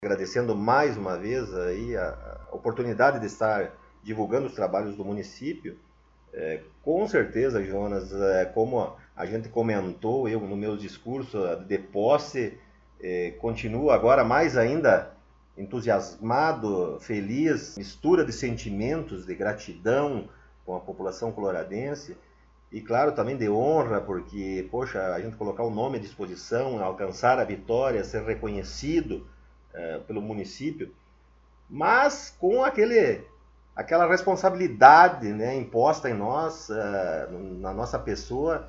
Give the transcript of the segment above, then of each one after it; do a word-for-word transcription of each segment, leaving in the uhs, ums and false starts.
Agradecendo mais uma vez aí a, a oportunidade de estar divulgando os trabalhos do município. É, com certeza, Jonas, é, como a gente comentou, eu no meu discurso de posse, é, continuo agora mais ainda entusiasmado, feliz, mistura de sentimentos de gratidão com a população coloradense e, claro, também de honra, porque, poxa, a gente colocar o nome à disposição, alcançar a vitória, ser reconhecido é, pelo município, mas com aquele, aquela responsabilidade, né, imposta em nós, uh, na nossa pessoa,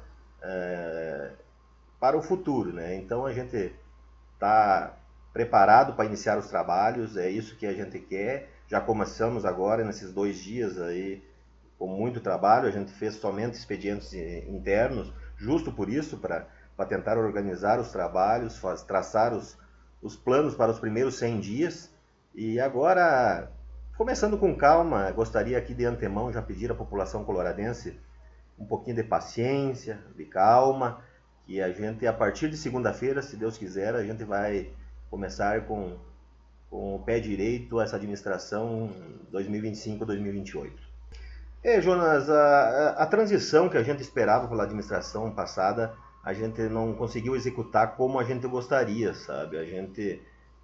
uh, para o futuro, né? Então a gente está preparado para iniciar os trabalhos, é isso que a gente quer. Já começamos agora nesses dois dias aí com muito trabalho. A gente fez somente expedientes internos, justo por isso, para para tentar organizar os trabalhos, faz, traçar os os planos para os primeiros cem dias. E agora, começando com calma, gostaria aqui de antemão já pedir à população coloradense um pouquinho de paciência, de calma, que a gente, a partir de segunda-feira, se Deus quiser, a gente vai começar com, com o pé direito essa administração dois mil e vinte e cinco a dois mil e vinte e oito. É, Jonas, a, a transição que a gente esperava pela administração passada, a gente não conseguiu executar como a gente gostaria, sabe? A gente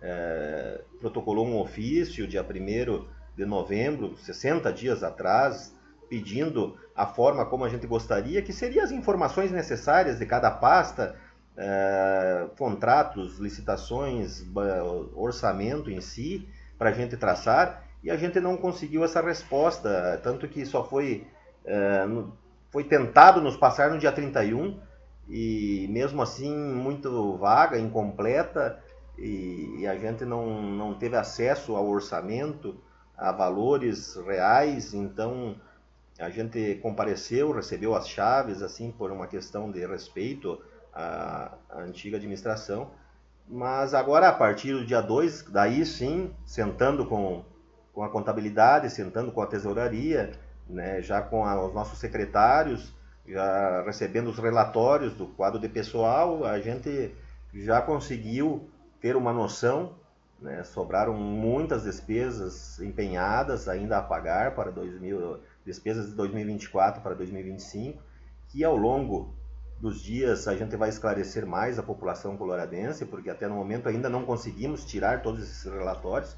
é, protocolou um ofício dia primeiro de novembro, sessenta dias atrás, pedindo a forma como a gente gostaria, que seriam as informações necessárias de cada pasta, é, contratos, licitações, orçamento em si, para a gente traçar, e a gente não conseguiu essa resposta, tanto que só foi, é, foi tentado nos passar no dia trinta e um, e mesmo assim muito vaga, incompleta, e, e a gente não, não teve acesso ao orçamento, a valores reais. Então a gente compareceu, recebeu as chaves, assim, por uma questão de respeito à, à antiga administração, mas agora a partir do dia dois, daí sim, sentando com, com a contabilidade, sentando com a tesouraria, né, já com a, os nossos secretários, já recebendo os relatórios do quadro de pessoal, a gente já conseguiu ter uma noção, né? Sobraram muitas despesas empenhadas ainda a pagar para dois mil, despesas de dois mil e vinte e quatro para dois mil e vinte e cinco, que ao longo dos dias a gente vai esclarecer mais a população coloradense, porque até no momento ainda não conseguimos tirar todos esses relatórios,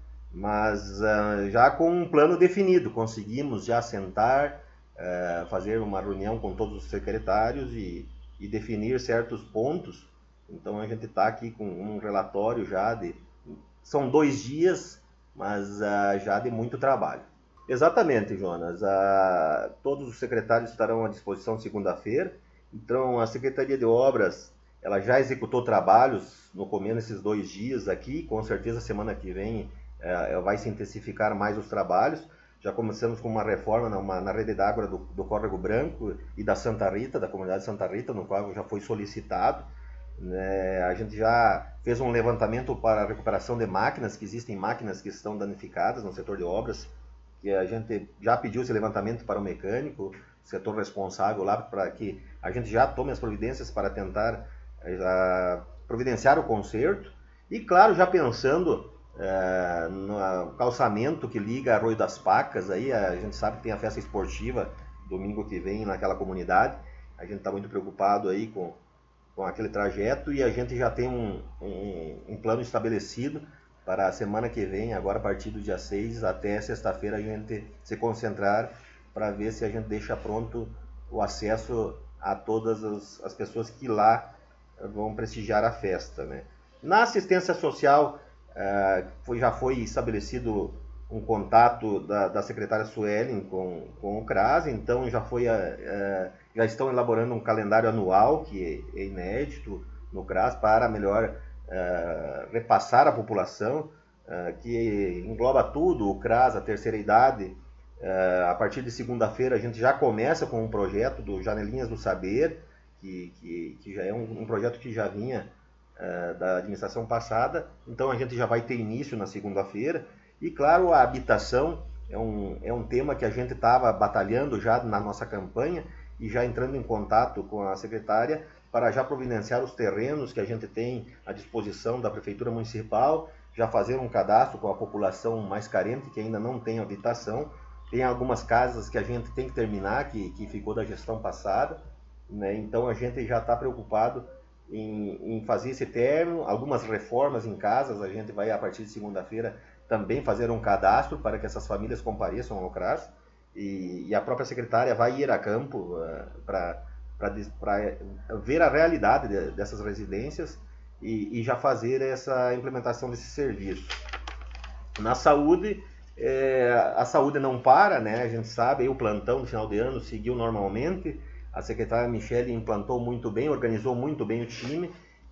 mas uh, já com um plano definido, conseguimos já sentar, Uh, fazer uma reunião com todos os secretários e, e definir certos pontos. Então a gente está aqui com um relatório já de... São dois dias, mas uh, já de muito trabalho. Exatamente, Jonas. Uh, todos os secretários estarão à disposição segunda-feira. Então a Secretaria de Obras ela já executou trabalhos no começo desses dois dias aqui. Com certeza semana que vem uh, vai se intensificar mais os trabalhos. Já começamos com uma reforma na, na rede d'água do, do Córrego Branco e da Santa Rita, da comunidade Santa Rita, no qual já foi solicitado. Né? A gente já fez um levantamento para a recuperação de máquinas, que existem máquinas que estão danificadas no setor de obras, que a gente já pediu esse levantamento para o mecânico, setor responsável lá, para que a gente já tome as providências para tentar já, providenciar o conserto. E claro, já pensando É, no calçamento que liga Arroio das Pacas, aí a gente sabe que tem a festa esportiva domingo que vem naquela comunidade. A gente está muito preocupado aí com, com aquele trajeto e a gente já tem um, um, um plano estabelecido para a semana que vem, agora a partir do dia seis até sexta-feira, a gente se concentrar para ver se a gente deixa pronto o acesso a todas as, as pessoas que lá vão prestigiar a festa, né? Na assistência social, Uh, foi, já foi estabelecido um contato da, da secretária Suelen com, com o CRAS, então já, foi, uh, uh, já estão elaborando um calendário anual que é inédito no CRAS para melhor uh, repassar a população, uh, que engloba tudo, o CRAS, a terceira idade. Uh, a partir de segunda-feira a gente já começa com um projeto do Janelinhas do Saber, que, que, que já é um, um projeto que já vinha da administração passada. Então a gente já vai ter início na segunda-feira. E claro, a habitação é um, é um tema que a gente estava batalhando já na nossa campanha e já entrando em contato com a secretária para já providenciar os terrenos que a gente tem à disposição da Prefeitura Municipal já fazer um cadastro com a população mais carente que ainda não tem habitação. Tem algumas casas que a gente tem que terminar, que, que ficou da gestão passada, né? Então a gente já está preocupado em, em fazer esse término, algumas reformas em casas. A gente vai, a partir de segunda-feira, também fazer um cadastro para que essas famílias compareçam ao CRAS, e, e a própria secretária vai ir a campo uh, para ver a realidade de, dessas residências e, e já fazer essa implementação desse serviço. Na saúde, é, a saúde não para, né? A gente sabe, aí o plantão no final de ano seguiu normalmente, a secretária Michele implantou muito bem, organizou muito bem o time,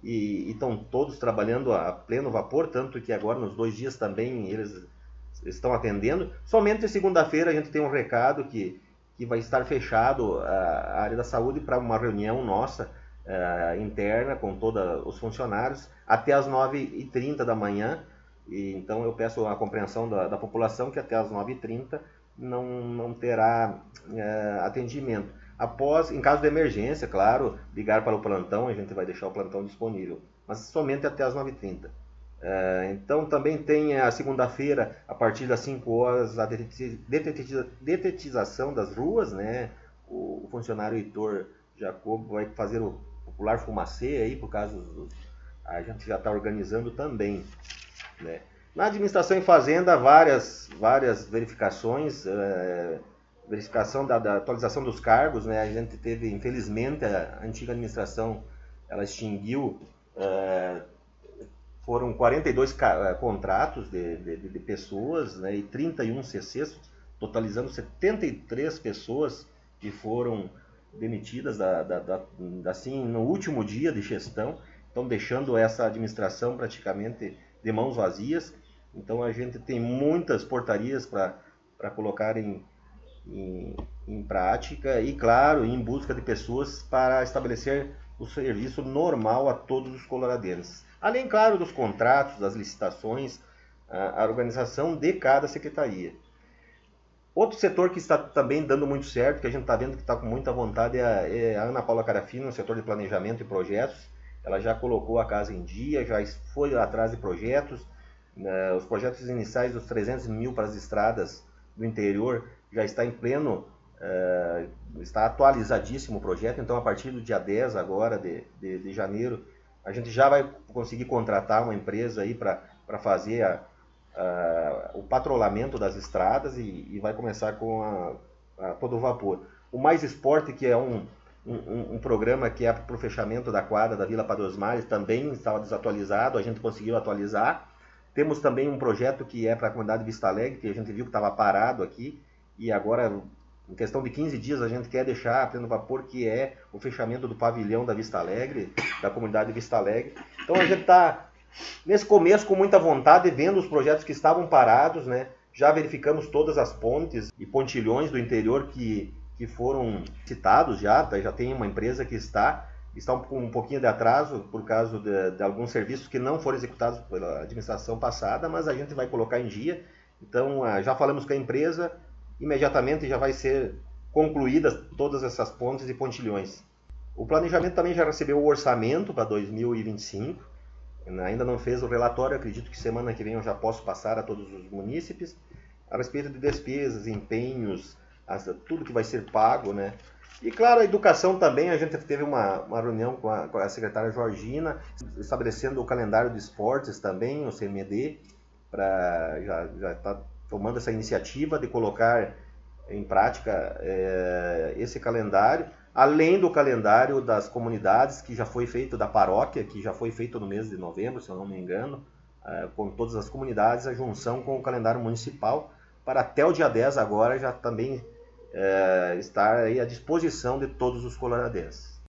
e estão todos trabalhando a pleno vapor, tanto que agora nos dois dias também eles estão atendendo. Somente segunda-feira a gente tem um recado que, que vai estar fechado a área da saúde para uma reunião nossa uh, interna com todos os funcionários até as nove e trinta da manhã. E, então eu peço a compreensão da, da população que até as nove e trinta não, não terá uh, atendimento. Após, em caso de emergência, claro, ligar para o plantão, a gente vai deixar o plantão disponível, mas somente até as nove e trinta. Uh, então também tem a segunda-feira, a partir das cinco horas, a detetiza, detetização das ruas, né? O, o funcionário Heitor Jacobo vai fazer o popular fumacê aí, por causa do, a gente já está organizando também, né? Na administração e fazenda, várias, várias verificações, uh, verificação da, da atualização dos cargos, né? A gente teve, infelizmente, a antiga administração, ela extinguiu, uh, foram quarenta e dois contratos de, de, de pessoas, né? E trinta e um C Cs, totalizando setenta e três pessoas que foram demitidas da, da, da, assim, no último dia de gestão, então deixando essa administração praticamente de mãos vazias. Então a gente tem muitas portarias para colocar em Em, em prática e, claro, em busca de pessoas para estabelecer o serviço normal a todos os coloradenses. Além, claro, dos contratos, das licitações, a, a organização de cada secretaria. Outro setor que está também dando muito certo, que a gente está vendo que está com muita vontade, é a, é a Ana Paula Carafino, no setor de planejamento e projetos. Ela já colocou a casa em dia, já foi atrás de projetos. Né, os projetos iniciais dos trezentos mil para as estradas do interior já está em pleno, uh, está atualizadíssimo o projeto. Então a partir do dia dez agora de, de, de janeiro, a gente já vai conseguir contratar uma empresa aí para fazer a, a, o patrulhamento das estradas e, e vai começar com a, a todo vapor. O Mais Esporte, que é um, um, um programa que é para o fechamento da quadra da Vila Padre Osmares, também estava desatualizado, a gente conseguiu atualizar. Temos também um projeto que é para a comunidade Vista Alegre, que a gente viu que estava parado aqui, e agora, em questão de quinze dias, a gente quer deixar a pleno vapor, que é o fechamento do pavilhão da Vista Alegre, da comunidade Vista Alegre. Então a gente está, nesse começo, com muita vontade, vendo os projetos que estavam parados, né? Já verificamos todas as pontes e pontilhões do interior que, que foram citados já, tá? Já tem uma empresa que está, está com um pouquinho de atraso por causa de, de alguns serviços que não foram executados pela administração passada, mas a gente vai colocar em dia. Então já falamos com a empresa, imediatamente já vai ser concluídas todas essas pontes e pontilhões. O planejamento também já recebeu o orçamento para dois mil e vinte e cinco, ainda não fez o relatório, acredito que semana que vem eu já posso passar a todos os munícipes, a respeito de despesas, empenhos, tudo que vai ser pago, né? E claro, a educação também, a gente teve uma, uma reunião com a, com a secretária Georgina, estabelecendo o calendário de esportes também, o C M E D, para já já está tomando essa iniciativa de colocar em prática é, esse calendário, além do calendário das comunidades, que já foi feito, da paróquia, que já foi feito no mês de novembro, se eu não me engano, é, com todas as comunidades, a junção com o calendário municipal, para até o dia dez agora já também é, estar aí à disposição de todos os coloradenses.